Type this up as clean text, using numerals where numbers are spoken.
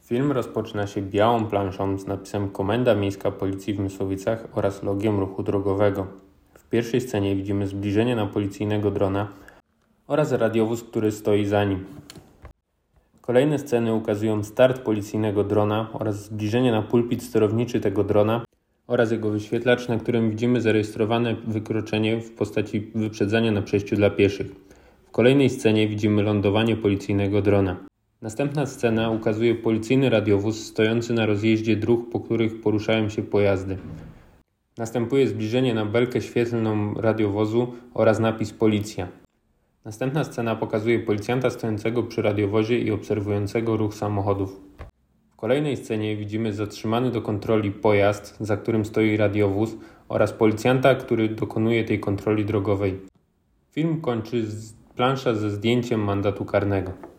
Film rozpoczyna się białą planszą z napisem Komenda Miejska Policji w Mysłowicach oraz logiem ruchu drogowego. W pierwszej scenie widzimy zbliżenie na policyjnego drona oraz radiowóz, który stoi za nim. Kolejne sceny ukazują start policyjnego drona oraz zbliżenie na pulpit sterowniczy tego drona oraz jego wyświetlacz, na którym widzimy zarejestrowane wykroczenie w postaci wyprzedzania na przejściu dla pieszych. W kolejnej scenie widzimy lądowanie policyjnego drona. Następna scena ukazuje policyjny radiowóz stojący na rozjeździe dróg, po których poruszają się pojazdy. Następuje zbliżenie na belkę świetlną radiowozu oraz napis Policja. Następna scena pokazuje policjanta stojącego przy radiowozie i obserwującego ruch samochodów. W kolejnej scenie widzimy zatrzymany do kontroli pojazd, za którym stoi radiowóz oraz policjanta, który dokonuje tej kontroli drogowej. Film kończy plansza ze zdjęciem mandatu karnego.